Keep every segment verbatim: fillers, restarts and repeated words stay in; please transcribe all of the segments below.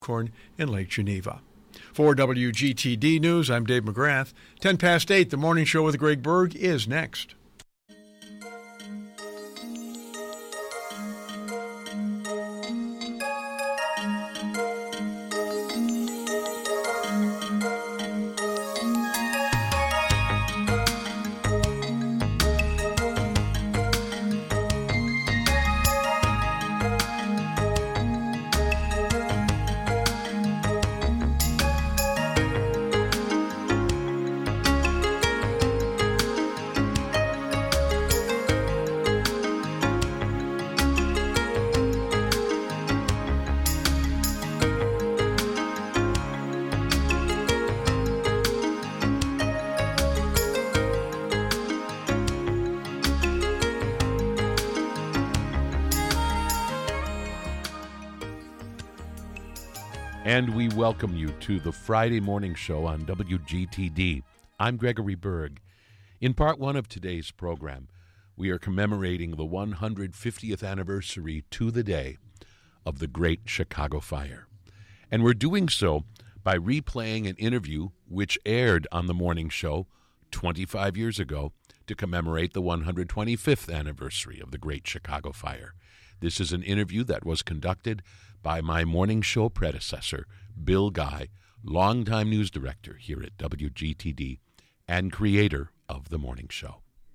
Corn in Lake Geneva. For W G T D News, I'm Dave McGrath. ten past eight, the morning show with Greg Berg is next. And we welcome you to the Friday morning show on W G T D. I'm Gregory Berg. In part one of today's program, we are commemorating the one hundred fiftieth anniversary to the day of the Great Chicago Fire. And we're doing so by replaying an interview which aired on the morning show twenty-five years ago to commemorate the one hundred twenty-fifth anniversary of the Great Chicago Fire. This is an interview that was conducted by my morning show predecessor, Bill Guy, longtime news director here at W G T D and creator of the morning show.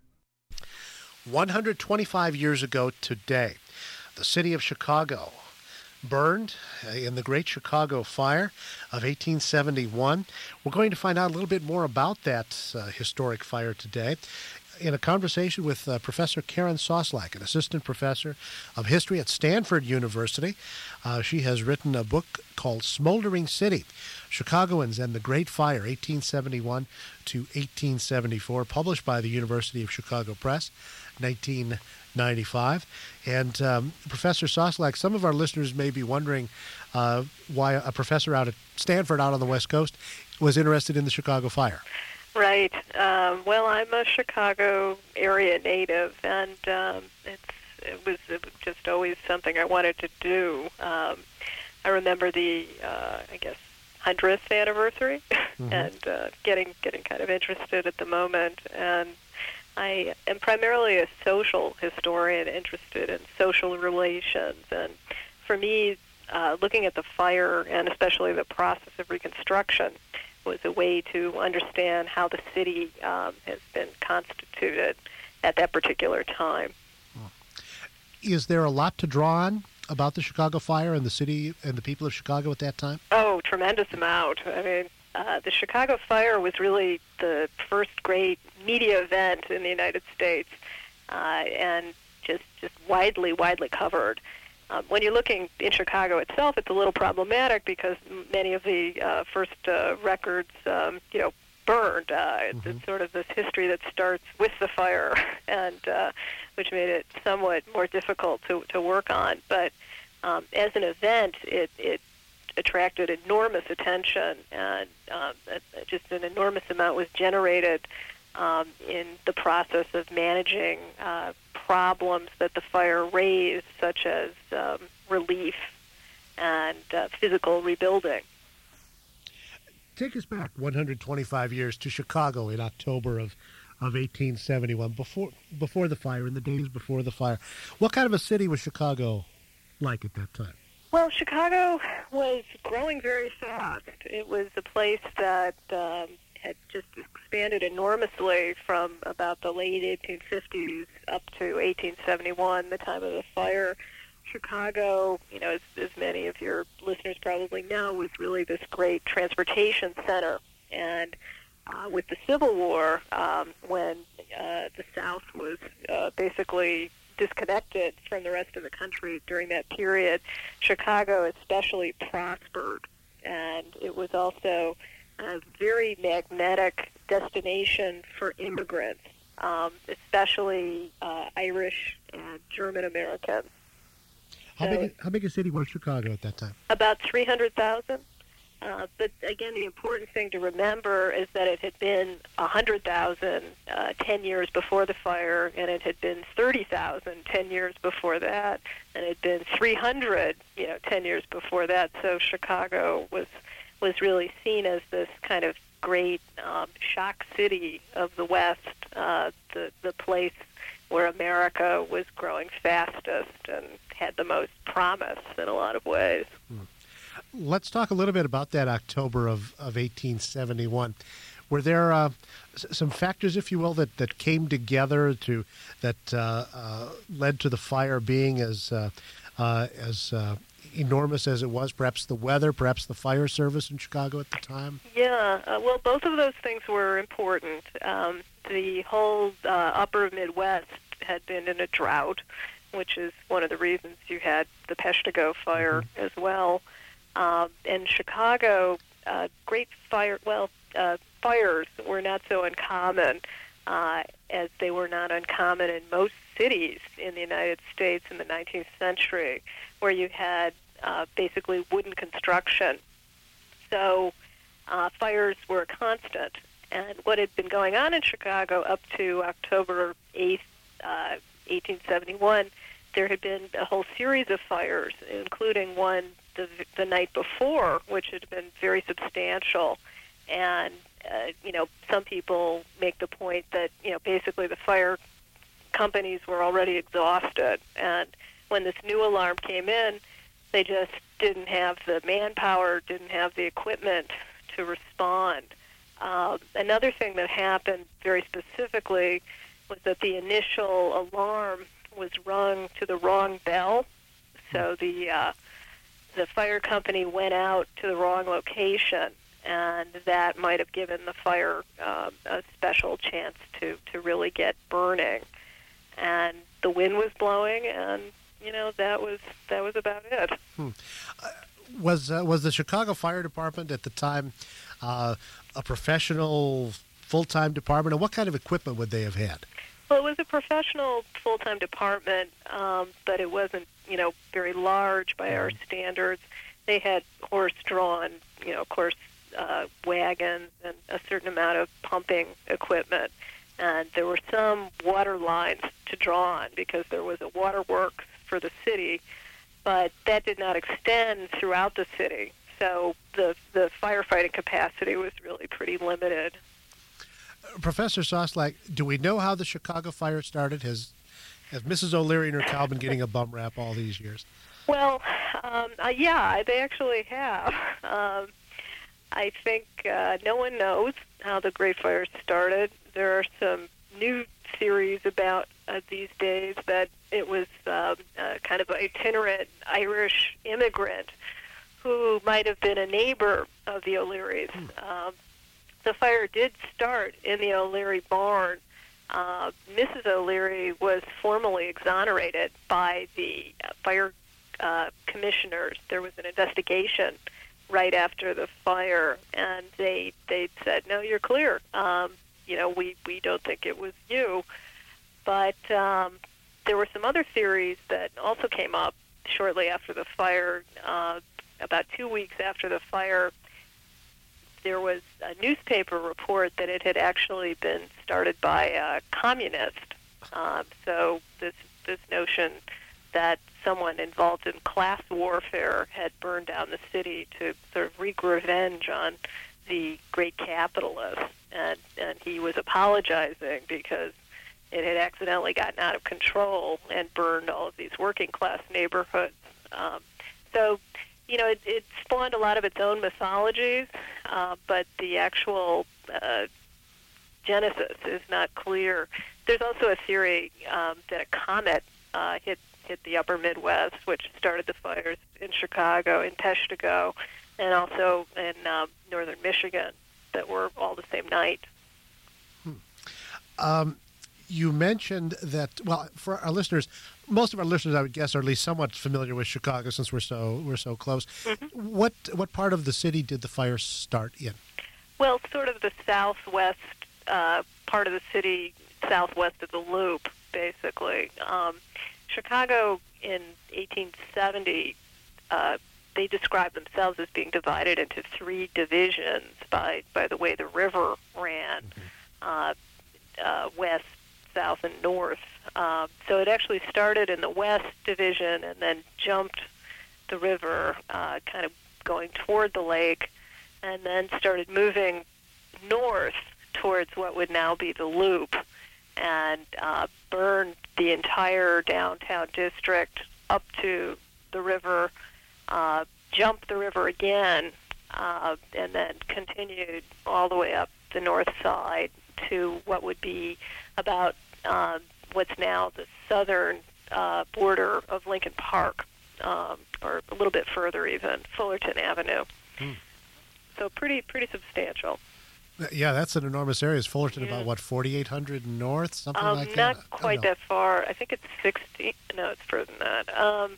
one hundred twenty-five years ago today, the city of Chicago burned in the Great Chicago Fire of eighteen seventy-one. We're going to find out a little bit more about that uh, historic fire today in a conversation with uh, Professor Karen Soslak, an assistant professor of history at Stanford University. Uh, she has written a book called Smoldering City, Chicagoans and the Great Fire, eighteen seventy-one to eighteen seventy-four, published by the University of Chicago Press, nineteen ninety-five. And um, Professor Soslak, some of our listeners may be wondering uh, why a professor out at Stanford out on the West Coast was interested in the Chicago Fire. Right. Um, well, I'm a Chicago area native, and um, it's, it, was, it was just always something I wanted to do. Um, I remember the, uh, I guess, hundredth anniversary, mm-hmm. and uh, getting getting kind of interested at the moment. And I am primarily a social historian, interested in social relations. And for me, uh, looking at the fire, and especially the process of Reconstruction, was a way to understand how the city um, has been constituted at that particular time. Is there a lot to draw on about the Chicago Fire and the city and the people of Chicago at that time? Oh, tremendous amount. I mean, uh, the Chicago Fire was really the first great media event in the United States, uh, and just, just widely, widely covered. Um, when you're looking in Chicago itself, it's a little problematic because many of the uh, first uh, records, um, you know, burned. Uh, it's, mm-hmm. it's sort of this history that starts with the fire, and uh, which made it somewhat more difficult to, to work on. But um, as an event, it, it attracted enormous attention, and um, just an enormous amount was generated um, in the process of managing uh, problems that the fire raised, such as um, relief and uh, physical rebuilding. Take us back one hundred twenty-five years to Chicago in October of, of eighteen seventy-one, before before the fire, in the days before the fire. What kind of a city was Chicago like at that time? Well, Chicago was growing very fast. It was a place that um, had just expanded enormously from about the late eighteen fifties up to eighteen seventy-one, the time of the fire. Chicago, you know, as, as many of your listeners probably know, was really this great transportation center. And uh, with the Civil War, um, when uh, the South was uh, basically disconnected from the rest of the country during that period, Chicago especially prospered. And it was also a very magnetic destination for immigrants, um, especially uh, Irish and German Americans. How, so, big, how big a city was Chicago at that time? About three hundred thousand. Uh, but again, the important thing to remember is that it had been one hundred thousand uh, ten years before the fire, and it had been thirty thousand ten years before that, and it had been three hundred, you know, ten years before that. So Chicago was was really seen as this kind of great um, shock city of the West, uh, the the place where America was growing fastest and had the most promise in a lot of ways. Hmm. Let's talk a little bit about that October of, of eighteen seventy-one. Were there uh, s- some factors, if you will, that, that came together to that uh, uh, led to the fire being as uh, uh, as uh, enormous as it was? Perhaps the weather, perhaps the fire service in Chicago at the time? Yeah, uh, well, both of those things were important. Um, the whole uh, upper Midwest had been in a drought, which is one of the reasons you had the Peshtigo fire mm-hmm. as well. Um, and Chicago, uh, great fire, well, uh, fires were not so uncommon uh, as they were not uncommon in most cities in the United States in the nineteenth century, where you had uh, basically wooden construction. So uh, fires were a constant. And what had been going on in Chicago up to October eighth, uh, eighteen seventy-one, there had been a whole series of fires, including one the, the night before, which had been very substantial. And, uh, you know, some people make the point that, you know, basically the fire companies were already exhausted. And when this new alarm came in, they just didn't have the manpower, didn't have the equipment to respond. Um, another thing that happened very specifically was that the initial alarm was rung to the wrong bell. So the uh, the fire company went out to the wrong location, and that might have given the fire um, a special chance to, to really get burning. And the wind was blowing, and you know that was that was about it. Hmm. Uh, was uh, was the Chicago Fire Department at the time uh, a professional full-time department, and what kind of equipment would they have had? Well, it was a professional full-time department, um, but it wasn't, you know, very large by our standards. They had horse-drawn, you know, of course, uh, wagons and a certain amount of pumping equipment. And there were some water lines to draw on because there was a waterworks for the city, but that did not extend throughout the city. So the the firefighting capacity was really pretty limited. Professor Soslak, do we know how the Chicago fire started? Has has Missus O'Leary and her cow been getting a bum rap all these years? Well, um, uh, yeah, they actually have. Um, I think uh, no one knows how the Great Fire started. There are some new theories about uh, these days that it was um, uh, kind of an itinerant Irish immigrant who might have been a neighbor of the O'Learys. Hmm. Um, the fire did start in the O'Leary barn. Uh, Missus O'Leary was formally exonerated by the uh, fire uh, commissioners. There was an investigation right after the fire, and they they said, no, you're clear. Um, you know, we, we don't think it was you. But um, there were some other theories that also came up shortly after the fire. Uh, about two weeks after the fire, there was a newspaper report that it had actually been started by a communist. Um, so this this notion that someone involved in class warfare had burned down the city to sort of wreak revenge on the great capitalists, and, and he was apologizing because it had accidentally gotten out of control and burned all of these working class neighborhoods. Um, so, you know, it, it spawned a lot of its own mythologies, uh, but the actual uh, genesis is not clear. There's also a theory um, that a comet uh, hit hit the upper Midwest, which started the fires in Chicago, in Peshtigo, and also in um, northern Michigan, that were all the same night. Hmm. Um, you mentioned that, well, for our listeners, most of our listeners, I would guess, are at least somewhat familiar with Chicago since we're so we're so close. Mm-hmm. What what part of the city did the fire start in? Well, sort of the southwest uh, part of the city, southwest of the Loop, basically. Um, Chicago in eighteen seventy uh, they describe themselves as being divided into three divisions by, by the way the river ran, uh, uh, west, south, and north. Uh, so it actually started in the west division and then jumped the river, uh, kind of going toward the lake, and then started moving north towards what would now be the Loop, and uh, burned the entire downtown district up to the river, uh, jumped the river again, uh, and then continued all the way up the north side to what would be about uh, what's now the southern uh, border of Lincoln Park, um, or a little bit further even, Fullerton Avenue. Hmm. So pretty pretty substantial. Yeah, that's an enormous area. Is Fullerton yeah. about, what, forty-eight hundred north, something um, like that? Not quite that far. I think it's sixty. No, it's further than that. Um,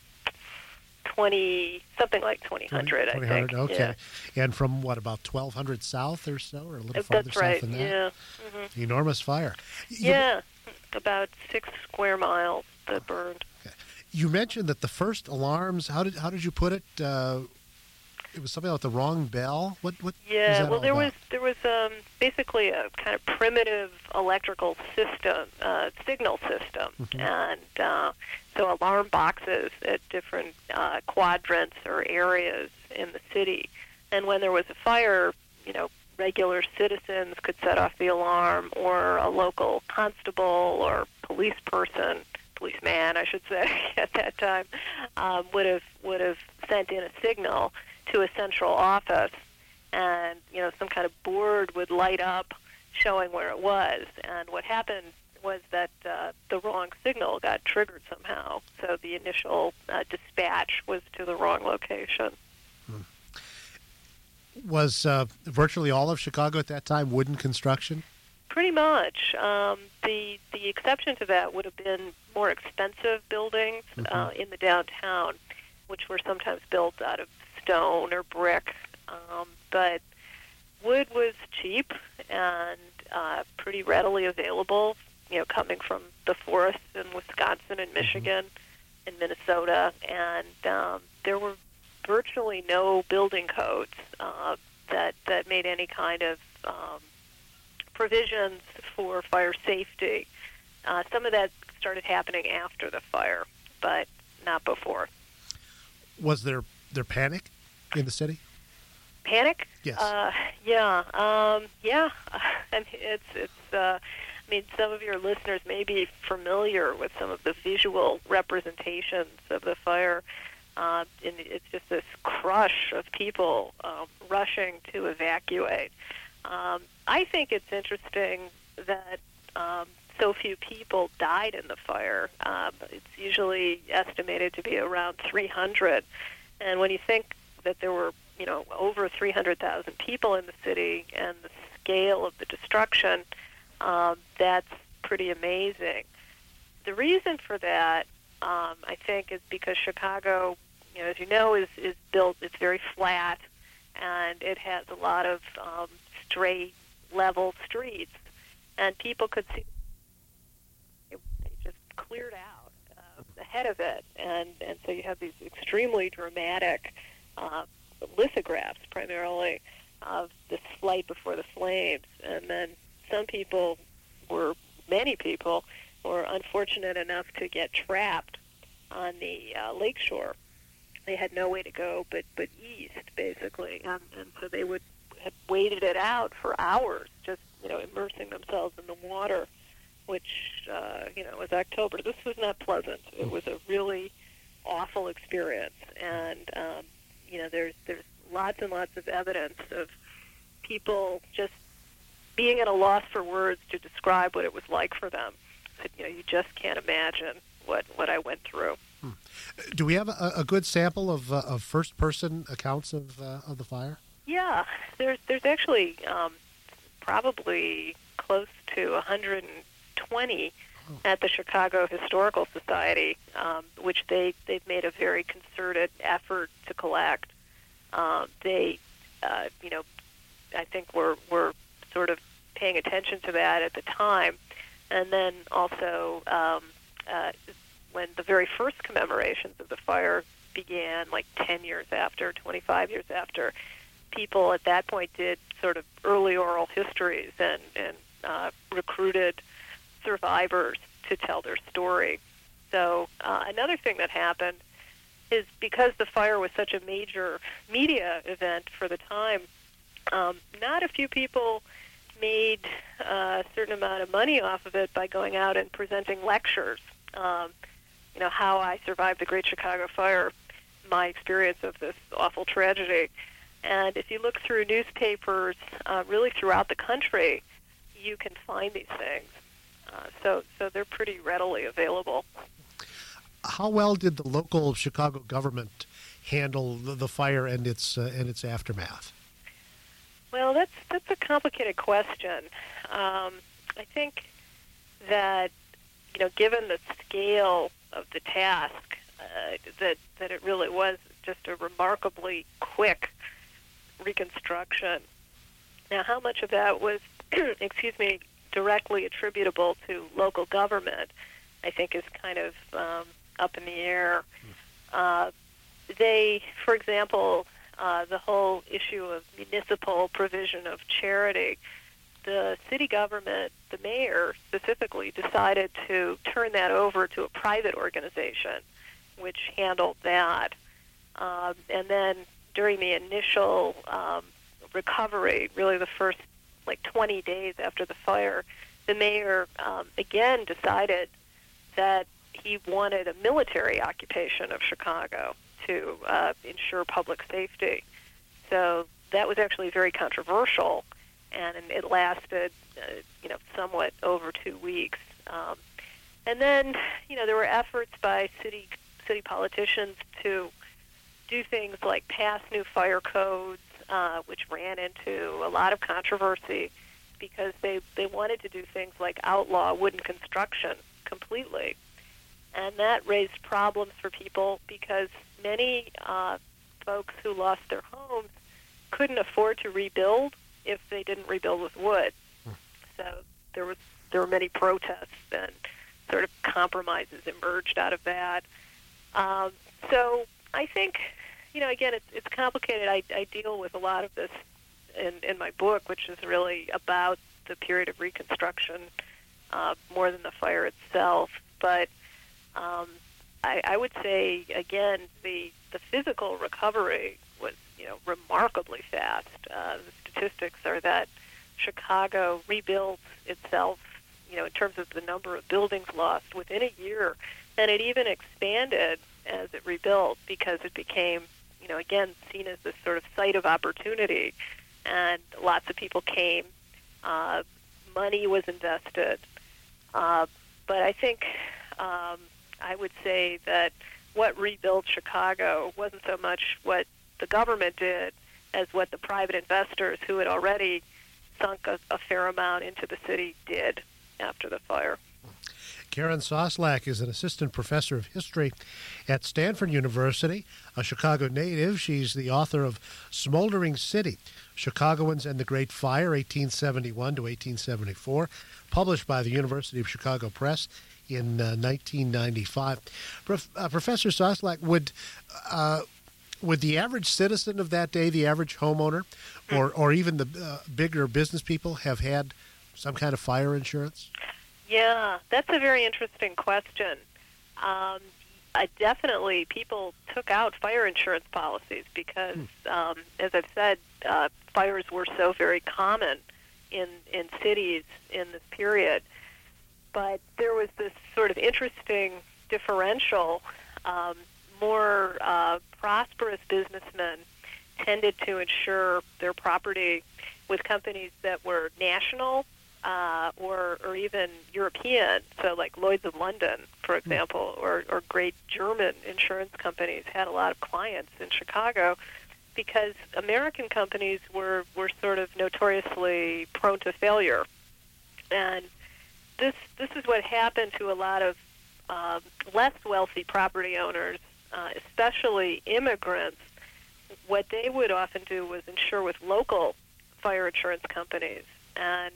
twenty, something like twenty hundred, I think. Okay. Yeah. And from, what, about twelve hundred south or so, or a little That's farther right. south than that? Yeah. Mm-hmm. Enormous fire. You, yeah, about six square miles that burned. Okay. You mentioned that the first alarms, how did how did you put it? Uh, it was something like the wrong bell? What? What yeah, was that well, all there about? was there was um, basically a kind of primitive electrical system, uh, signal system, Mm-hmm. and uh, so alarm boxes at different uh, quadrants or areas in the city. And when there was a fire, you know, regular citizens could set off the alarm, or a local constable or police person, policeman, I should say, at that time, um, would have would have sent in a signal to a central office, and you know, some kind of board would light up showing where it was. And what happened was that uh, the wrong signal got triggered somehow, so the initial uh, dispatch was to the wrong location. Hmm. Was uh, virtually all of Chicago at that time wooden construction? Pretty much. Um, the the exception to that would have been more expensive buildings Mm-hmm. uh, in the downtown, which were sometimes built out of stone or brick. Um, but wood was cheap and uh, pretty readily available, you know, coming from the forests in Wisconsin and Michigan mm-hmm. and Minnesota. And um, there were virtually no building codes uh, that, that made any kind of um, provisions for fire safety. Uh, some of that started happening after the fire, but not before. Was there there panic in the city? Panic? Yes. Uh, yeah. Um, yeah. I mean, it's it's. Uh, I mean, some of your listeners may be familiar with some of the visual representations of the fire. Uh, and it's just this crush of people um, rushing to evacuate. Um, I think it's interesting that um, so few people died in the fire. Um, it's usually estimated to be around three hundred. And when you think that there were, you know, over three hundred thousand people in the city and the scale of the destruction, um, that's pretty amazing. The reason for that, um, I think, is because Chicago, you know, as you know, is, is built, it's very flat, and it has a lot of um, straight, level streets, and people could see it, they just cleared out uh, ahead of it, and, and so you have these extremely dramatic uh, lithographs, primarily, of this flight before the flames, and then some people were, many people, were unfortunate enough to get trapped on the uh, lakeshore. They had no way to go but, but east, basically, and, and so they would have waited it out for hours, just, you know, immersing themselves in the water, which, uh, you know, was October. This was not pleasant. It was a really awful experience, and, um, you know, there's there's lots and lots of evidence of people just being at a loss for words to describe what it was like for them. But, you know, you just can't imagine what, what I went through. Hmm. Do we have a, a good sample of uh, of first-person accounts of uh, of the fire? Yeah, there's there's actually um, probably close to one hundred twenty oh. at the Chicago Historical Society, um, which they they've made a very concerted effort to collect. Um, they, uh, you know, I think were were sort of paying attention to that at the time, and then also. Um, uh, When the very first commemorations of the fire began, like ten years after, twenty-five years after. People at that point did sort of early oral histories and, and uh, recruited survivors to tell their story. So uh, another thing that happened is because the fire was such a major media event for the time, um, not a few people made uh, a certain amount of money off of it by going out and presenting lectures. Um, you know, how I survived the Great Chicago Fire, my experience of this awful tragedy. And if you look through newspapers, uh, really throughout the country, you can find these things. Uh, so, so they're pretty readily available. How well did the local Chicago government handle the, the fire and its uh, and its aftermath? Well, that's that's a complicated question. Um, I think that, you know, given the scale of the task, uh, that that it really was just a remarkably quick reconstruction. Now, how much of that was, excuse me, directly attributable to local government, I think is kind of um, up in the air. Uh, they, for example, uh, the whole issue of municipal provision of charity, the city government, the mayor specifically, decided to turn that over to a private organization, which handled that. Um, and then during the initial um, recovery, really the first like twenty days after the fire, the mayor um, again decided that he wanted a military occupation of Chicago to uh, ensure public safety. So that was actually very controversial, and it lasted, uh, you know, somewhat over two weeks. Um, and then, you know, there were efforts by city city politicians to do things like pass new fire codes, uh, which ran into a lot of controversy because they, they wanted to do things like outlaw wooden construction completely. And that raised problems for people because many uh, folks who lost their homes couldn't afford to rebuild if they didn't rebuild with wood. So there was there were many protests and sort of compromises emerged out of that. Um, so I think, you know, again, it's, it's complicated. I, I deal with a lot of this in, in my book, which is really about the period of Reconstruction uh, more than the fire itself. But um, I, I would say, again, the the physical recovery was, you know, remarkably fast. Uh, the statistics are that Chicago rebuilt itself, you know, in terms of the number of buildings lost within a year, and it even expanded as it rebuilt because it became, you know, again, seen as this sort of site of opportunity, and lots of people came. Uh, money was invested. Uh, but I think um, I would say that what rebuilt Chicago wasn't so much what the government did as what the private investors who had already sunk a, a fair amount into the city did after the fire. Karen Soslak is an assistant professor of history at Stanford University, a Chicago native. She's the author of Smoldering City, Chicagoans and the Great Fire, eighteen seventy-one to eighteen seventy-four, published by the University of Chicago Press in uh, nineteen ninety-five. Prof, uh, Professor Soslak, would uh, would the average citizen of that day, the average homeowner, or, or even the uh, bigger business people have had some kind of fire insurance? Yeah, that's a very interesting question. Um, I definitely, people took out fire insurance policies because, hmm. um, as I've said, uh, fires were so very common in, in cities in this period. But there was this sort of interesting differential. Um, more uh, prosperous businessmen tended to insure their property with companies that were national Uh, or, or even European, so like Lloyd's of London, for example, or, or great German insurance companies had a lot of clients in Chicago because American companies were, were sort of notoriously prone to failure. And this this is what happened to a lot of um, less wealthy property owners, uh, especially immigrants. What they would often do was insure with local fire insurance companies. And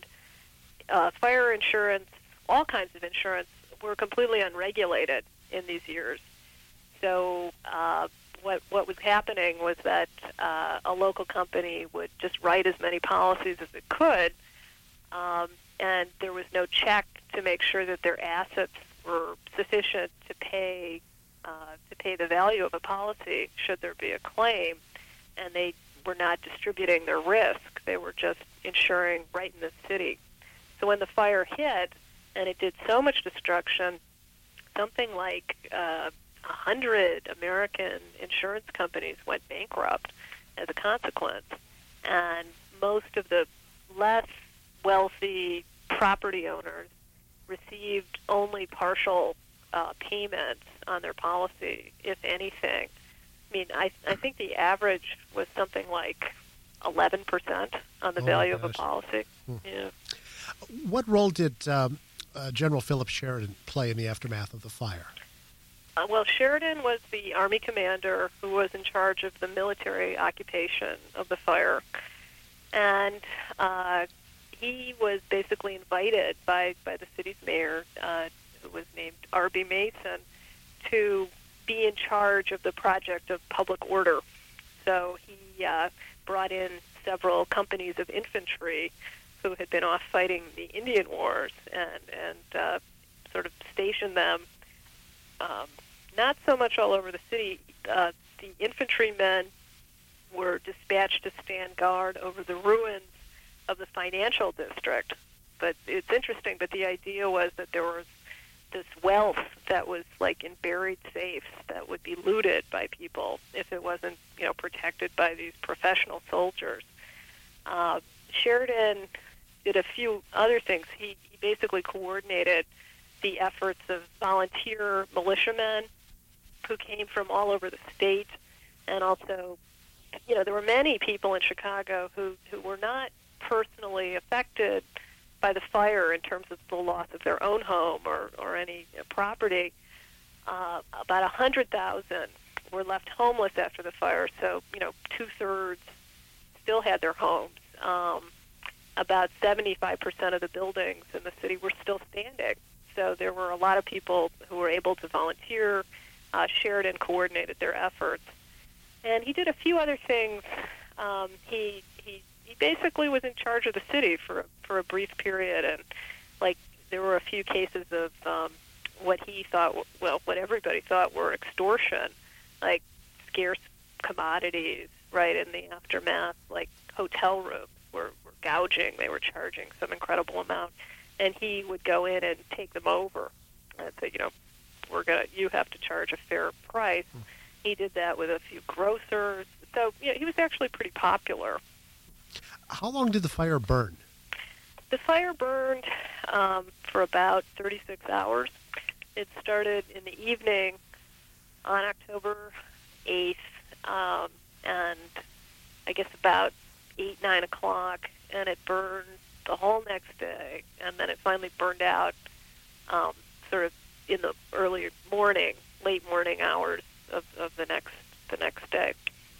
Uh, fire insurance, all kinds of insurance, were completely unregulated in these years. So uh, what what was happening was that uh, a local company would just write as many policies as it could, um, and there was no check to make sure that their assets were sufficient to pay uh, to pay the value of a policy should there be a claim, and they were not distributing their risk. They were just insuring right in the city. So when the fire hit, and it did so much destruction, something like uh, a hundred American insurance companies went bankrupt as a consequence, and most of the less wealthy property owners received only partial uh, payments on their policy, if anything. I mean, I, I think the average was something like eleven percent on the Oh, value of a gosh. policy. Hmm. Yeah. What role did um, uh, General Philip Sheridan play in the aftermath of the fire? Uh, well, Sheridan was the Army commander who was in charge of the military occupation of the fire. And uh, he was basically invited by, by the city's mayor, uh, who was named R B Mason, to be in charge of the project of public order. So he uh, brought in several companies of infantry who had been off fighting the Indian Wars and, and uh, sort of stationed them um, not so much all over the city. Uh, the infantrymen were dispatched to stand guard over the ruins of the financial district. But it's interesting, but the idea was that there was this wealth that was like in buried safes that would be looted by people if it wasn't, you know, protected by these professional soldiers. Uh, Sheridan did a few other things. He, he basically coordinated the efforts of volunteer militiamen who came from all over the state, and also, you know, there were many people in Chicago who, who were not personally affected by the fire in terms of the loss of their own home or, or any property. Uh, about one hundred thousand were left homeless after the fire, so, you know, two-thirds still had their homes. Um, about seventy-five percent of the buildings in the city were still standing. So there were a lot of people who were able to volunteer. Uh, Sheridan coordinated their efforts. And he did a few other things. Um, he, he he basically was in charge of the city for, for a brief period. And, like, there were a few cases of um, what he thought, well, what everybody thought were extortion, like scarce commodities, right, in the aftermath, like hotel rooms were, were gouging. They were charging some incredible amount. And he would go in and take them over and say, you know, we're gonna, you have to charge a fair price. Hmm. He did that with a few grocers. So, you know, he was actually pretty popular. How long did the fire burn? The fire burned um, for about thirty-six hours. It started in the evening on October eighth, um, and I guess about eight, nine o'clock, and it burned the whole next day, and then it finally burned out um, sort of in the early morning, late morning hours of, of the next the next day.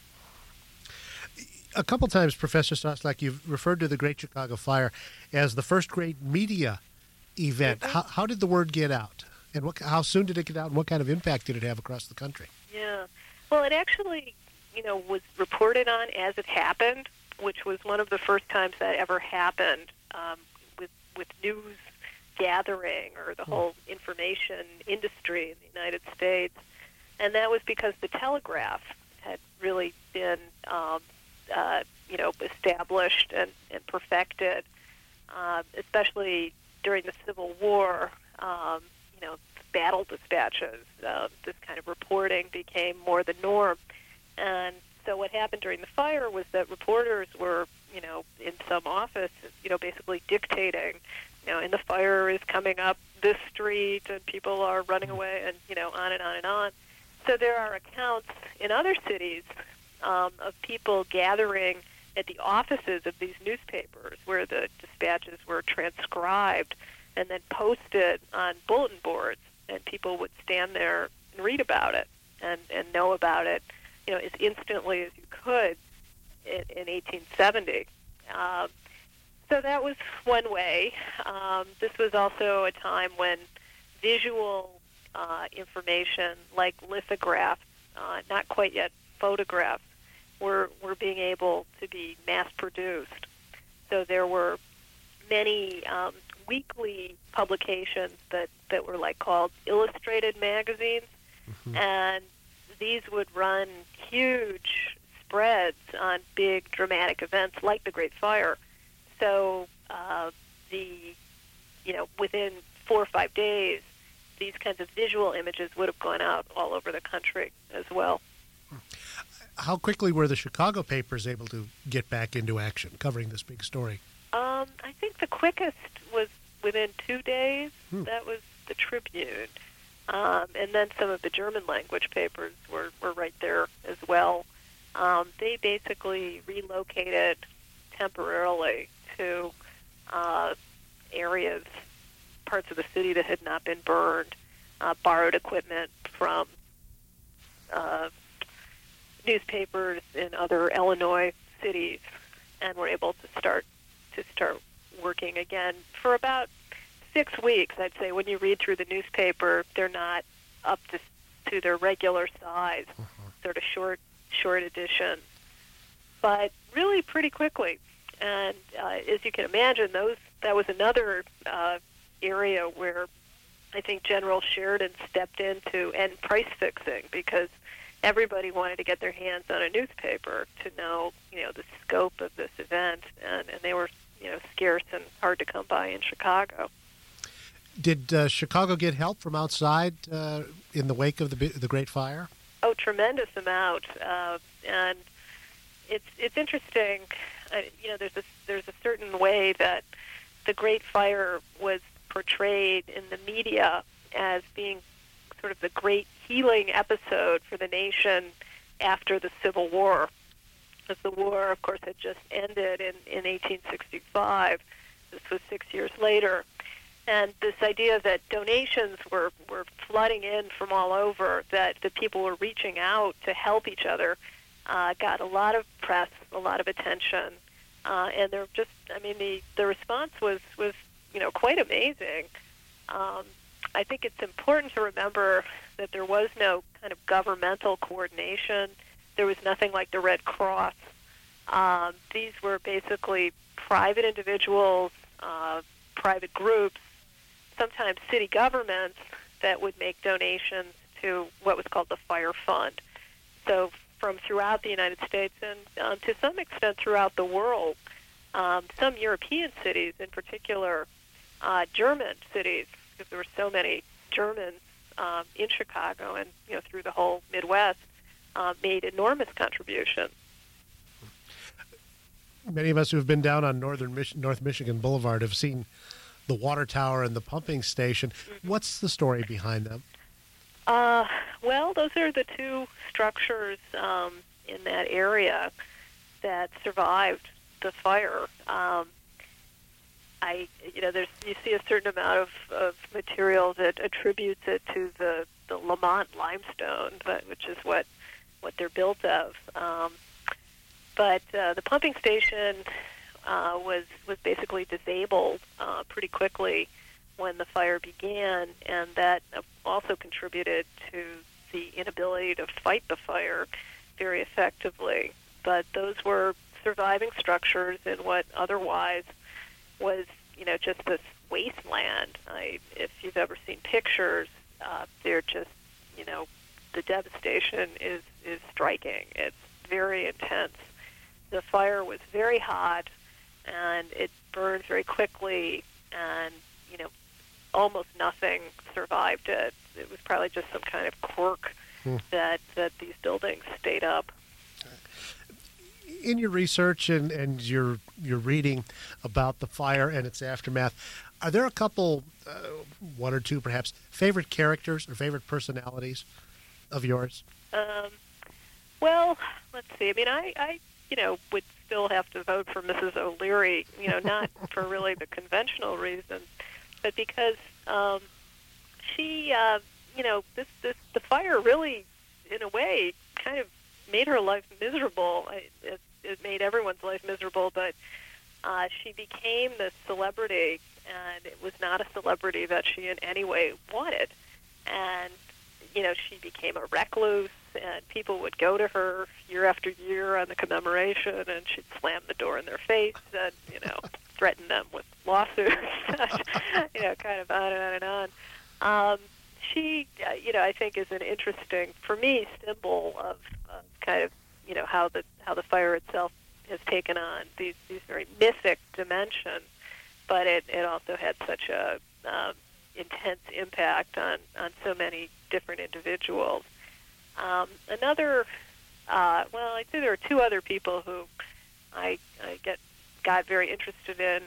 A couple times, Professor Soslock, you've referred to the Great Chicago Fire as the first great media event. Mm-hmm. How, how did the word get out? And what, how soon did it get out, and what kind of impact did it have across the country? Yeah. Well, it actually, you know, was reported on as it happened, which was one of the first times that ever happened um, with with news gathering or the whole information industry in the United States. And that was because the telegraph had really been, um, uh, you know, established and, and perfected, uh, especially during the Civil War. Um, you know, battle dispatches, uh, this kind of reporting became more the norm. And so what happened during the fire was that reporters were, you know, in some office, you know, basically dictating, you know, and the fire is coming up this street and people are running away and, you know, on and on and on. So there are accounts in other cities um, of people gathering at the offices of these newspapers where the dispatches were transcribed and then posted on bulletin boards, and people would stand there and read about it and, and know about it, you know, as instantly as you could in, in eighteen seventy. Um, so that was one way. Um, this was also a time when visual uh, information like lithographs uh, not quite yet photographs, were, were being able to be mass-produced. So there were many um, weekly publications that, that were like called illustrated magazines, mm-hmm. and these would run huge spreads on big dramatic events like the Great Fire. So uh, the, you know, within four or five days, these kinds of visual images would have gone out all over the country as well. How quickly were the Chicago papers able to get back into action, covering this big story? Um, I think the quickest was within two days. Hmm. That was the Tribune. Um, and then some of the German language papers were, were right there as well. Um, they basically relocated temporarily to uh, areas, parts of the city that had not been burned, uh, borrowed equipment from uh, newspapers in other Illinois cities, and were able to start to start working again for about six weeks. I'd say when you read through the newspaper, they're not up to to their regular size, uh-huh. sort of short short edition, but really pretty quickly. And uh, as you can imagine, those that was another uh, area where I think General Sheridan stepped into and price fixing, because everybody wanted to get their hands on a newspaper to know, you know, the scope of this event, and, and they were, you know, scarce and hard to come by in Chicago. Did uh, Chicago get help from outside uh, in the wake of the the Great Fire? Oh, tremendous amount, uh, and it's it's interesting. Uh, you know, there's a there's a certain way that the Great Fire was portrayed in the media as being sort of the great healing episode for the nation after the Civil War. As the war, of course, had just ended in, in eighteen sixty-five. This was six years later. And this idea that donations were, were flooding in from all over, that the people were reaching out to help each other, uh, got a lot of press, a lot of attention. Uh, and they're just, I mean, the, the response was, was, you know, quite amazing. Um, I think it's important to remember that there was no kind of governmental coordination. There was nothing like the Red Cross. Um, these were basically private individuals, uh, private groups, sometimes city governments that would make donations to what was called the Fire Fund. So from throughout the United States and um, to some extent throughout the world, um, some European cities in particular, uh, German cities, because there were so many Germans um, in Chicago and, you know, through the whole Midwest, uh, made enormous contributions. Many of us who have been down on northern Mich- North Michigan Boulevard have seen the water tower and the pumping station. Mm-hmm. What's the story behind them? Uh, well, those are the two structures um, in that area that survived the fire. Um, I, you know, there's you see a certain amount of, of material that attributes it to the, the Lamont limestone, but, which is what what they're built of. Um, but uh, the pumping station uh, was was basically disabled uh, pretty quickly when the fire began, and that also contributed to the inability to fight the fire very effectively. But those were surviving structures in what otherwise was, you know, just this wasteland. I, if you've ever seen pictures, uh, they're just, you know, the devastation is, is striking. It's very intense. The fire was very hot, and it burned very quickly, and, you know, almost nothing survived it. It was probably just some kind of quirk hmm. that, that these buildings stayed up. In your research and, and your your reading about the fire and its aftermath, are there a couple, uh, one or two perhaps, favorite characters or favorite personalities of yours? Um, well, let's see. I mean, I, I, you know, would still have to vote for Missus O'Leary, you know, not for really the conventional reasons, but because um, she, uh, you know, this, this the fire really, in a way, kind of made her life miserable. It, it made everyone's life miserable, but uh, she became this celebrity, and it was not a celebrity that she in any way wanted. And, you know, she became a recluse. and people would go to her year after year on the commemoration, and she'd slam the door in their face and, you know, threaten them with lawsuits, you know, kind of on and on and on. Um, she, uh, you know, I think is an interesting, for me, symbol of uh, kind of, you know, how the how the fire itself has taken on these, these very mythic dimensions, but it, it also had such a um, intense impact on, on so many different individuals. Um, another, uh, well, I'd say there are two other people who I, I get got very interested in.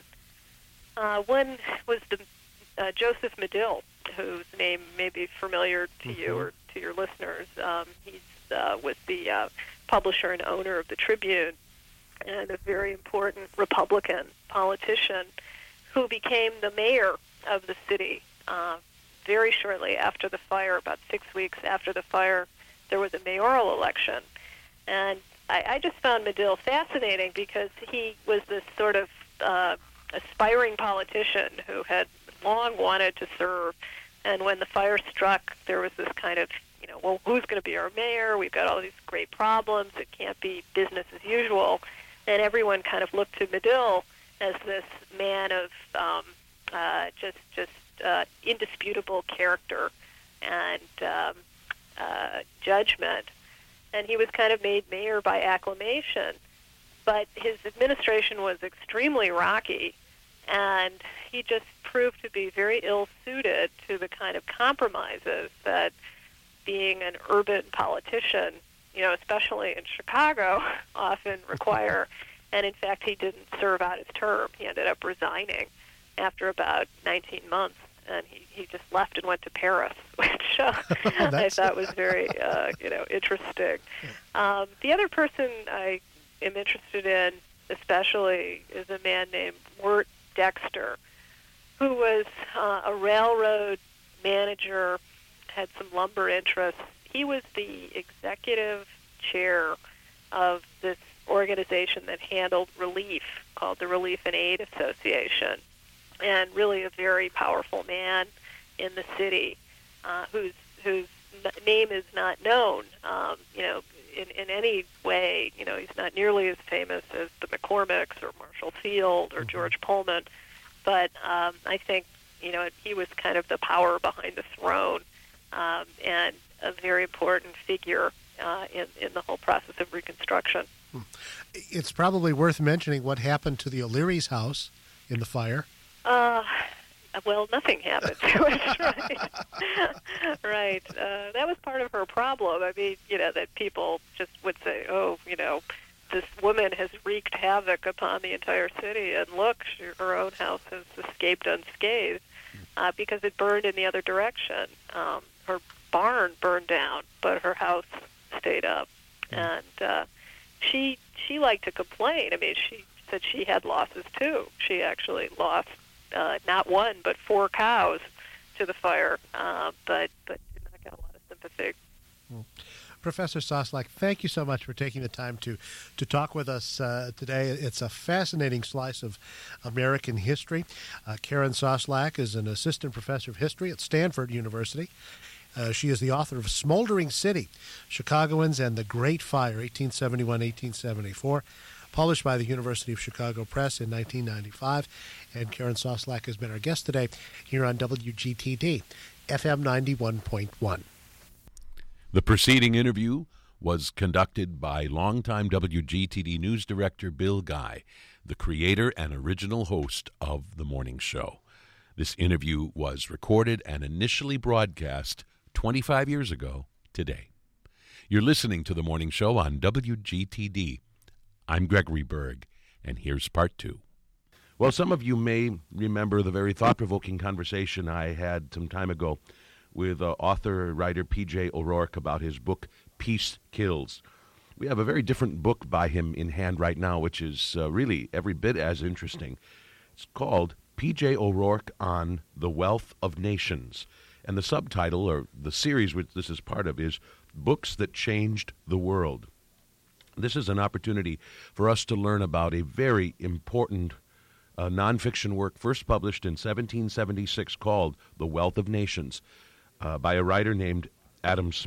Uh, one was the uh, Joseph Medill, whose name may be familiar to mm-hmm. you or to your listeners. Um, he's uh, was the uh, publisher and owner of the Tribune, and a very important Republican politician who became the mayor of the city uh, very shortly after the fire. About six weeks after the fire, there was a mayoral election. And I, I just found Medill fascinating because he was this sort of uh, aspiring politician who had long wanted to serve. And when the fire struck, there was this kind of, you know, well, who's going to be our mayor? We've got all these great problems. It can't be business as usual. And everyone kind of looked to Medill as this man of um, uh, just just uh, indisputable character and um, uh, judgment. And he was kind of made mayor by acclamation. But his administration was extremely rocky, and he just proved to be very ill-suited to the kind of compromises that being an urban politician, you know, especially in Chicago, often require. And in fact, he didn't serve out his term. He ended up resigning after about nineteen months, and he, he just left and went to Paris, which uh, I thought was very, uh, you know, interesting. Um, the other person I am interested in, especially, is a man named Wirt Dexter, who was uh, a railroad manager, had some lumber interests. He was the executive chair of this organization that handled relief called the Relief and Aid Association, and really a very powerful man in the city uh, whose whose name is not known, um, you know, in, in any way. You know, he's not nearly as famous as the McCormicks or Marshall Field or George Pullman, but um, I think, you know, he was kind of the power behind the throne um, and a very important figure uh, in, in the whole process of Reconstruction. It's probably worth mentioning what happened to the O'Leary's house in the fire. Uh, well, nothing happened to it, right? right. Uh, that was part of her problem. I mean, you know, that people just would say, oh, you know, this woman has wreaked havoc upon the entire city, and look, she, her own house has escaped unscathed uh, because it burned in the other direction. Um, her barn burned down, but her house stayed up. Mm. And uh, she she liked to complain. I mean, she said she had losses, too. She actually lost uh, not one, but four cows to the fire, uh, but, but did not get a lot of sympathy. Mm. Professor Soslak, thank you so much for taking the time to, to talk with us uh, today. It's a fascinating slice of American history. Uh, Karen Soslak is an assistant professor of history at Stanford University. Uh, she is the author of Smoldering City, Chicagoans and the Great Fire, eighteen seventy-one to eighteen seventy-four, published by the University of Chicago Press in nineteen ninety-five. And Karen Soslak has been our guest today here on W G T D, F M ninety-one point one. The preceding interview was conducted by longtime W G T D News Director Bill Guy, the creator and original host of the morning show. This interview was recorded and initially broadcast twenty-five years ago today. You're listening to the morning show on W G T D. I'm Gregory Berg, and here's part two. Well, some of you may remember the very thought-provoking conversation I had some time ago with uh, author writer P J O'Rourke about his book, Peace Kills. We have a very different book by him in hand right now, which is uh, really every bit as interesting. It's called P J O'Rourke on the Wealth of Nations. And the subtitle, or the series which this is part of, is Books That Changed the World. This is an opportunity for us to learn about a very important uh, nonfiction work first published in seventeen seventy-six called The Wealth of Nations uh, by a writer named Adam Smith.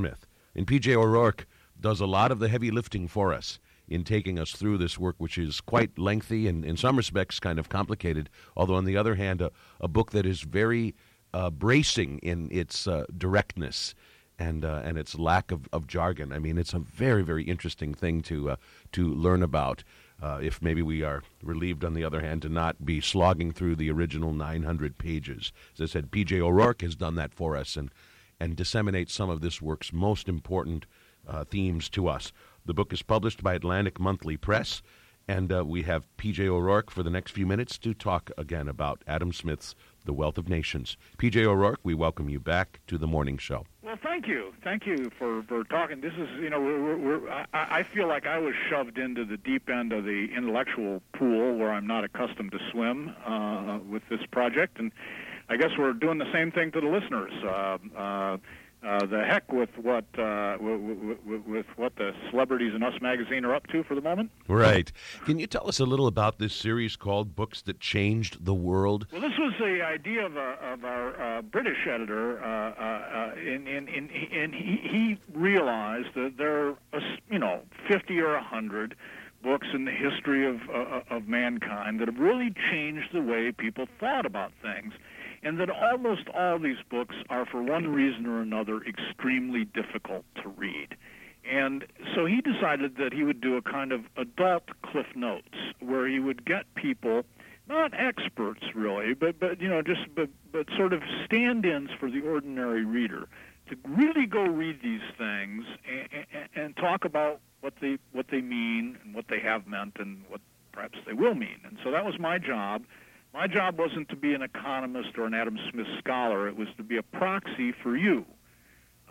And P J O'Rourke does a lot of the heavy lifting for us in taking us through this work, which is quite lengthy and in some respects kind of complicated, although on the other hand, a, a book that is very uh, bracing in its uh, directness and uh, and its lack of, of jargon. I mean, it's a very, very interesting thing to uh, to learn about. Uh, if maybe we are relieved, on the other hand, to not be slogging through the original nine hundred pages. As I said, P J O'Rourke has done that for us and, and disseminates some of this work's most important uh, themes to us. The book is published by Atlantic Monthly Press, and uh, we have P J O'Rourke for the next few minutes to talk again about Adam Smith's The Wealth of Nations. P J O'Rourke, we welcome you back to the morning show. Well, thank you. Thank you for, for talking. This is, you know, we're, we're, I, I feel like I was shoved into the deep end of the intellectual pool where I'm not accustomed to swim uh, with this project, and I guess we're doing the same thing to the listeners. Uh, uh, Uh, the heck with what uh, with, with, with what the Celebrities in Us magazine are up to for the moment. Right. Can you tell us a little about this series called Books That Changed the World? Well, this was the idea of, uh, of our uh, British editor, uh, uh, in, in, in, in he, he realized that there are, you know, fifty or a hundred books in the history of uh, of mankind that have really changed the way people thought about things. And that almost all these books are, for one reason or another, extremely difficult to read. And so he decided that he would do a kind of adult Cliff Notes, where he would get people, not experts really, but, but you know, just but, but sort of stand-ins for the ordinary reader, to really go read these things and, and, and talk about what they what they mean and what they have meant and what perhaps they will mean. And so that was my job. My job wasn't to be an economist or an Adam Smith scholar. It was to be a proxy for you uh,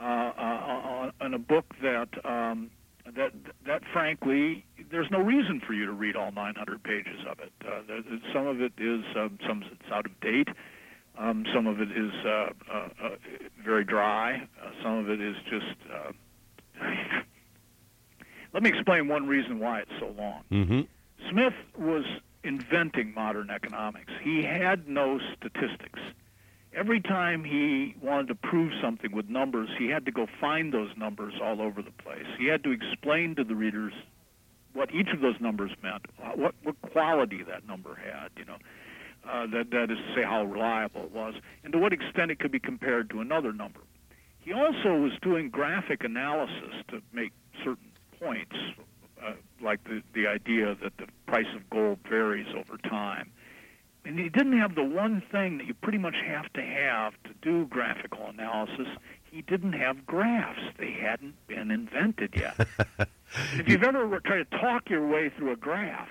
uh, on a book that, um, that, that frankly, there's no reason for you to read all nine hundred pages of it. Uh, there, some of it is um, some of it's out of date. Um, some of it is uh, uh, uh, very dry. Uh, some of it is just... Uh, let me explain one reason why it's so long. Mm-hmm. Smith was inventing modern economics. He had no statistics. Every time he wanted to prove something with numbers, he had to go find those numbers all over the place. He had to explain to the readers what each of those numbers meant, what, what quality that number had, you know, uh, that, that is to say how reliable it was, and to what extent it could be compared to another number. He also was doing graphic analysis to make certain points, Uh, like the, the idea that the price of gold varies over time. And he didn't have the one thing that you pretty much have to have to do graphical analysis. He didn't have graphs. They hadn't been invented yet. If you've ever tried to talk your way through a graph,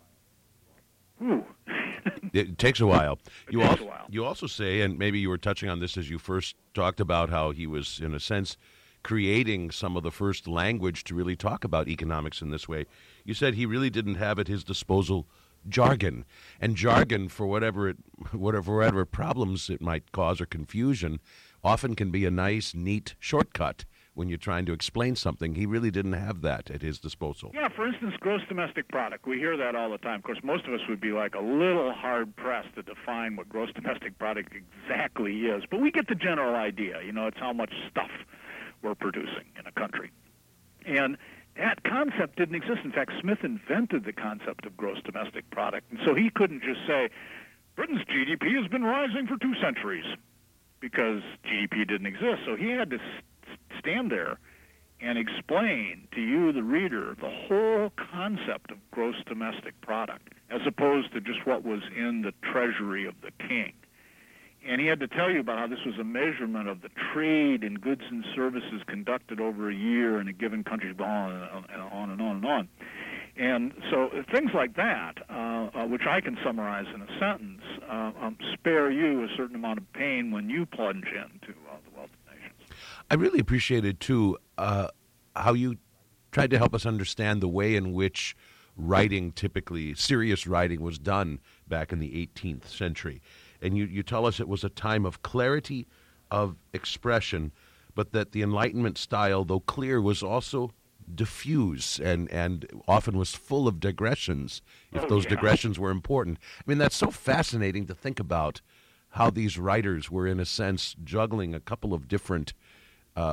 whew. It takes a while. It You takes also, a while. you also say, and maybe you were touching on this as you first talked about how he was, in a sense, creating some of the first language to really talk about economics in this way. You said he really didn't have at his disposal jargon, and jargon, for whatever it, whatever whatever problems it might cause or confusion, often can be a nice, neat shortcut when you're trying to explain something. He really didn't have that at his disposal. Yeah, for instance, gross domestic product. We hear that all the time. Of course, most of us would be like a little hard-pressed to define what gross domestic product exactly is, but we get the general idea. You know, it's how much stuff we're producing in a country. And that concept didn't exist. In fact, Smith invented the concept of gross domestic product. And so he couldn't just say, Britain's G D P has been rising for two centuries, because G D P didn't exist. So he had to stand there and explain to you, the reader, the whole concept of gross domestic product, as opposed to just what was in the treasury of the king. And he had to tell you about how this was a measurement of the trade in goods and services conducted over a year in a given country, on and on and on and on. And so things like that, uh, uh, which I can summarize in a sentence, uh, um, spare you a certain amount of pain when you plunge into uh, the Wealth of Nations. I really appreciated, too, uh, how you tried to help us understand the way in which writing, typically serious writing, was done back in the eighteenth century. And you, you tell us it was a time of clarity of expression, but that the Enlightenment style, though clear, was also diffuse and, and often was full of digressions, if Oh, those yeah. digressions were important. I mean, that's so fascinating to think about how these writers were, in a sense, juggling a couple of different uh,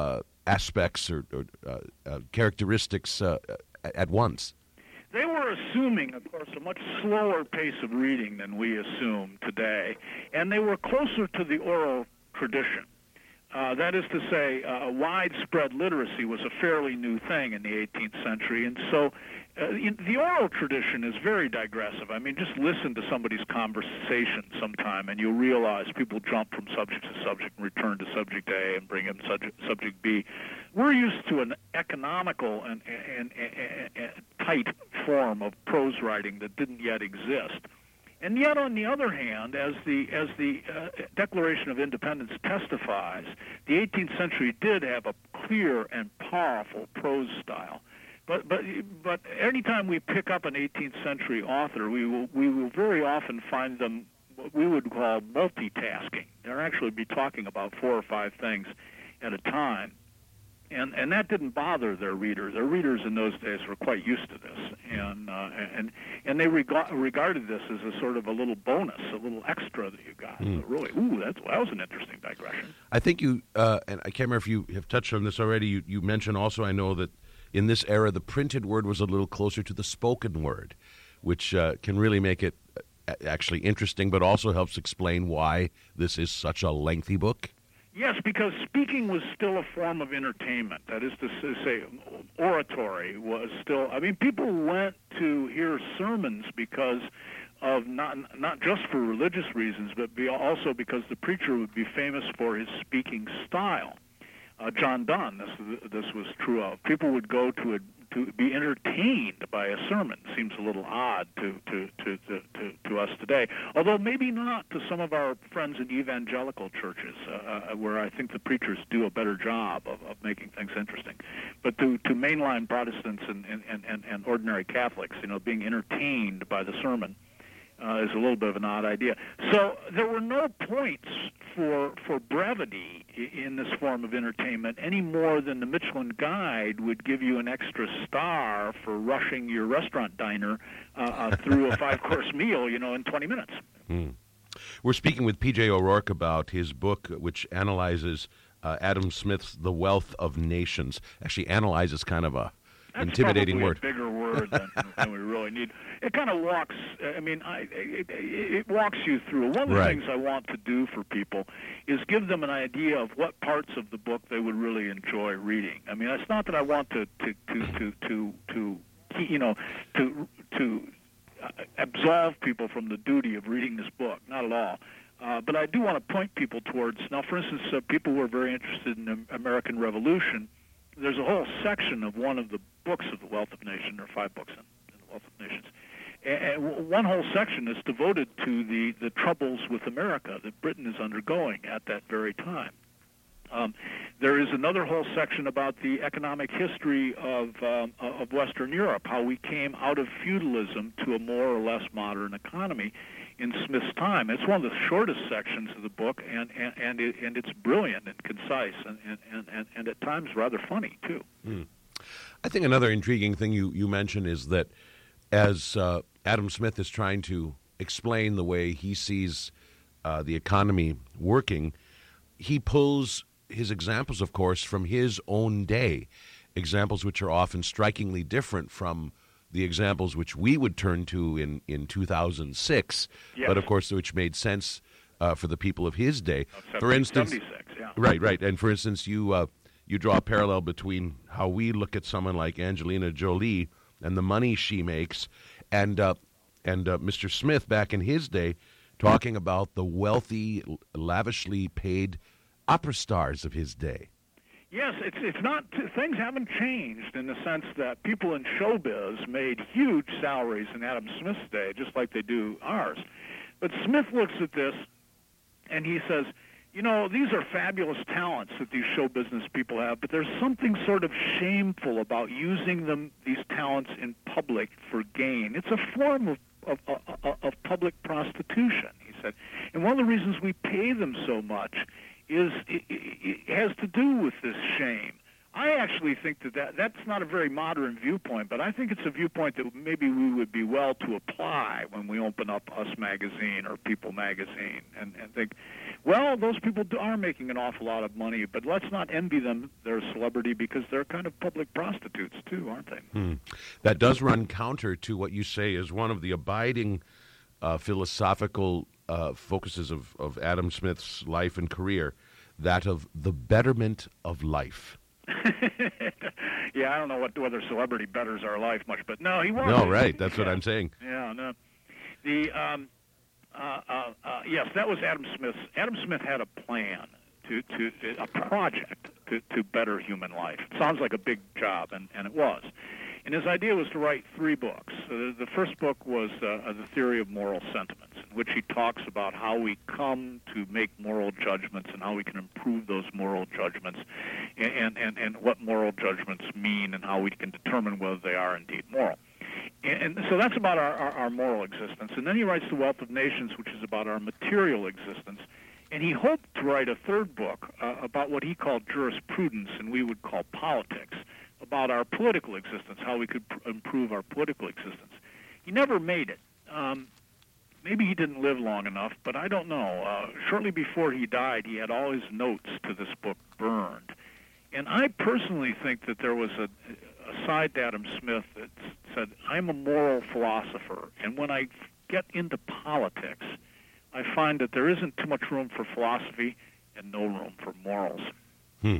aspects or, or uh, uh, characteristics uh, at once? They were assuming, of course, a much slower pace of reading than we assume today, and they were closer to the oral tradition. Uh, that is to say, uh, widespread literacy was a fairly new thing in the eighteenth century, and so uh, in, the oral tradition is very digressive. I mean, just listen to somebody's conversation sometime, and you'll realize people jump from subject to subject and return to subject A and bring in subject, subject B. We're used to an economical and, and, and, and tight form of prose writing that didn't yet exist. And yet, on the other hand, as the as the uh, Declaration of Independence testifies, the eighteenth century did have a clear and powerful prose style. But but but anytime we pick up an eighteenth century author, we will we will very often find them what we would call multitasking. They'll actually be talking about four or five things at a time. And and that didn't bother their readers. Their readers in those days were quite used to this, and uh, and and they rega- regarded this as a sort of a little bonus, a little extra that you got. Mm. So really, ooh, that's, that was an interesting digression. I think you, uh, and I can't remember if you have touched on this already. You, you mentioned also, I know that in this era, the printed word was a little closer to the spoken word, which uh, can really make it actually interesting, but also helps explain why this is such a lengthy book. Yes, because speaking was still a form of entertainment. That is to say, oratory was still... I mean, people went to hear sermons because of not not just for religious reasons, but be also because the preacher would be famous for his speaking style. Uh, John Donne, this this was true of. People would go to a, to be entertained by a sermon. Seems a little odd to to, to, to, to to us today, although maybe not to some of our friends in evangelical churches, uh, where I think the preachers do a better job of, of making things interesting. But to, to mainline Protestants and, and, and, and ordinary Catholics, you know, being entertained by the sermon Uh, is a little bit of an odd idea. So there were no points for for brevity in this form of entertainment any more than the Michelin Guide would give you an extra star for rushing your restaurant diner uh, uh, through a five-course meal, you know, in twenty minutes. Mm. We're speaking with P J O'Rourke about his book, which analyzes uh, Adam Smith's The Wealth of Nations. Actually, analyzes kind of a That's intimidating probably word. A bigger word than, than we really need. It kind of walks. I mean, I, it, it walks you through. One of the right. things I want to do for people is give them an idea of what parts of the book they would really enjoy reading. I mean, it's not that I want to to to to to, to you know to to absolve people from the duty of reading this book. Not at all. Uh, but I do want to point people towards. Now, for instance, uh, people who are very interested in the American Revolution. There's a whole section of one of the books of The Wealth of Nations, or five books in, in The Wealth of Nations. And one whole section is devoted to the, the troubles with America that Britain is undergoing at that very time. Um, there is another whole section about the economic history of um, of Western Europe, how we came out of feudalism to a more or less modern economy in Smith's time. It's one of the shortest sections of the book, and and and, it, and it's brilliant and concise, and, and, and, and at times rather funny, too. Mm. I think another intriguing thing you, you mentioned is that as uh, Adam Smith is trying to explain the way he sees uh, the economy working, he pulls his examples, of course, from his own day, examples which are often strikingly different from the examples which we would turn to in, in two thousand six, yes. but of course which made sense uh, for the people of his day. For instance, yeah. right, right, and for instance, you uh, you draw a parallel between how we look at someone like Angelina Jolie and the money she makes, and uh, and uh, Mister Smith back in his day, talking about the wealthy, lavishly paid opera stars of his day. Yes, it's it's not. Things haven't changed in the sense that people in showbiz made huge salaries in Adam Smith's day, just like they do ours. But Smith looks at this, and he says, you know, these are fabulous talents that these show business people have, but there's something sort of shameful about using them, these talents, in public for gain. It's a form of of, of, of public prostitution, he said. And one of the reasons we pay them so much is it, it has to do with this shame. I actually think that, that that's not a very modern viewpoint, but I think it's a viewpoint that maybe we would be well to apply when we open up Us Magazine or People Magazine and, and think, well, those people are making an awful lot of money, but let's not envy them their celebrity because they're kind of public prostitutes too, aren't they? Hmm. That does run counter to what you say is one of the abiding uh, philosophical uh, focuses of, of Adam Smith's life and career, that of the betterment of life. Yeah, I don't know what whether celebrity betters our life much, but no, he was. No, right. That's yeah. what I'm saying. Yeah, no. The um, uh, uh, uh, yes, that was Adam Smith's. Adam Smith had a plan to to a project to to better human life. It sounds like a big job, and, and it was. And his idea was to write three books. Uh, the first book was uh, The Theory of Moral Sentiments, in which he talks about how we come to make moral judgments and how we can improve those moral judgments and, and, and what moral judgments mean and how we can determine whether they are indeed moral. And, and so that's about our, our, our moral existence. And then he writes The Wealth of Nations, which is about our material existence. And he hoped to write a third book uh, about what he called jurisprudence and we would call politics, about our political existence, how we could pr- improve our political existence. He never made it. Um, maybe he didn't live long enough, but I don't know. Uh, shortly before he died, he had all his notes to this book burned. And I personally think that there was a, a side to Adam Smith that said, I'm a moral philosopher, and when I get into politics, I find that there isn't too much room for philosophy and no room for morals. Hmm.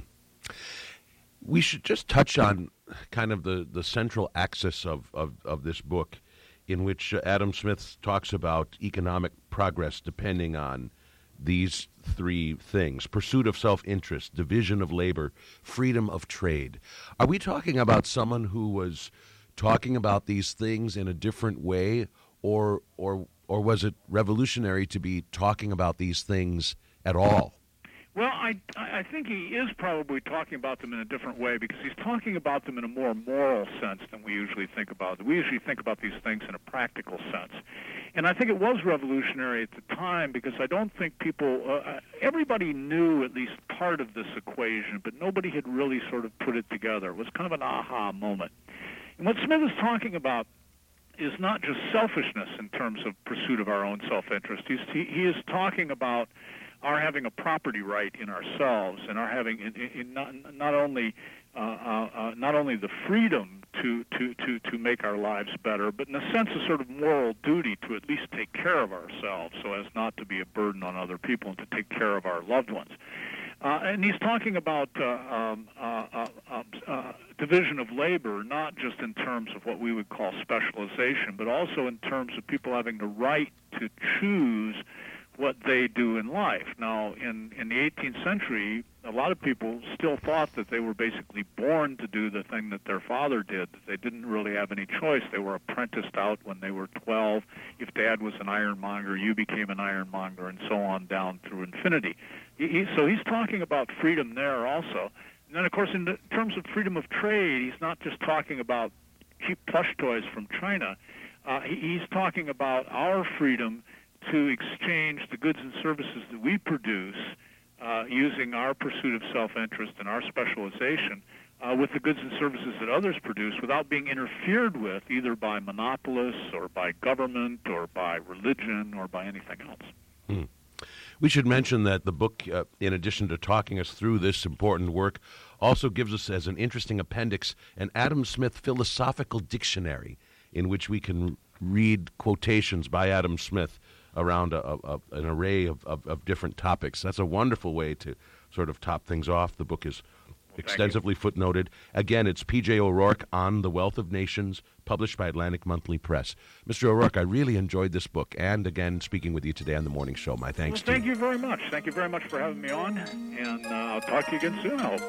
We should just touch on kind of the, the central axis of, of, of this book, in which uh, Adam Smith talks about economic progress depending on these three things: pursuit of self-interest, division of labor, freedom of trade. Are we talking about someone who was talking about these things in a different way, or or or was it revolutionary to be talking about these things at all? Well, I, I think he is probably talking about them in a different way because he's talking about them in a more moral sense than we usually think about them. We usually think about these things in a practical sense. And I think it was revolutionary at the time because I don't think people, uh, everybody knew at least part of this equation, but nobody had really sort of put it together. It was kind of an aha moment. And what Smith is talking about is not just selfishness in terms of pursuit of our own self-interest. He's, he, he is talking about our having a property right in ourselves, and our having in, in not, not only uh, uh, uh, not only the freedom to, to, to, to make our lives better, but in a sense a sort of moral duty to at least take care of ourselves so as not to be a burden on other people and to take care of our loved ones. Uh, and he's talking about uh, um, uh, uh, uh, uh, division of labor, not just in terms of what we would call specialization, but also in terms of people having the right to choose what they do in life. Now, in, in the eighteenth century, a lot of people still thought that they were basically born to do the thing that their father did, that they didn't really have any choice. They were apprenticed out when they were twelve. If Dad was an ironmonger, you became an ironmonger, and so on down through infinity. He, he, so he's talking about freedom there also. And then, of course, in the, terms of freedom of trade, he's not just talking about cheap plush toys from China. Uh, he, he's talking about our freedom to exchange the goods and services that we produce uh, using our pursuit of self-interest and our specialization uh, with the goods and services that others produce without being interfered with either by monopolists or by government or by religion or by anything else. Hmm. We should mention that the book, uh, in addition to talking us through this important work, also gives us as an interesting appendix an Adam Smith philosophical dictionary in which we can read quotations by Adam Smith around a, a, an array of, of, of different topics. That's a wonderful way to sort of top things off. The book is well, extensively footnoted. Again, it's P J O'Rourke on The Wealth of Nations, published by Atlantic Monthly Press. Mister O'Rourke, I really enjoyed this book, and again, speaking with you today on The Morning Show. My thanks well, to you. Thank you very much. Thank you very much for having me on, and uh, I'll talk to you again soon, I hope.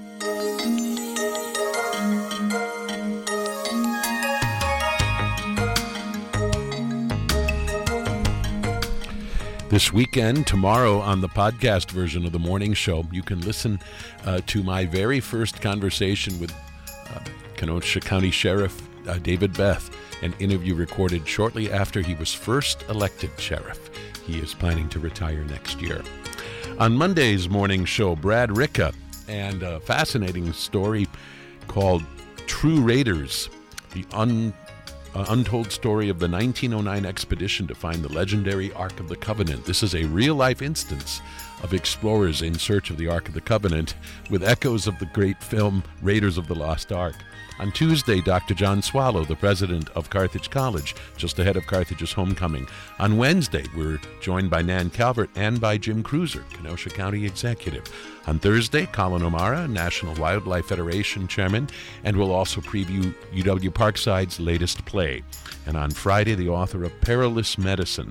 This weekend, tomorrow, on the podcast version of The Morning Show, you can listen uh, to my very first conversation with uh, Kenosha County Sheriff uh, David Beth, an interview recorded shortly after he was first elected sheriff. He is planning to retire next year. On Monday's Morning Show, Brad Ricka, and a fascinating story called True Raiders, the un, uh, untold story of the nineteen oh nine expedition to find the legendary Ark of the Covenant. This is a real-life instance of explorers in search of the Ark of the Covenant, with echoes of the great film Raiders of the Lost Ark. On Tuesday, Doctor John Swallow, the president of Carthage College, just ahead of Carthage's homecoming. On Wednesday, we're joined by Nan Calvert and by Jim Cruiser, Kenosha County Executive. On Thursday, Colin O'Mara, National Wildlife Federation Chairman, and we'll also preview U W Parkside's latest play. And on Friday, the author of Perilous Medicine,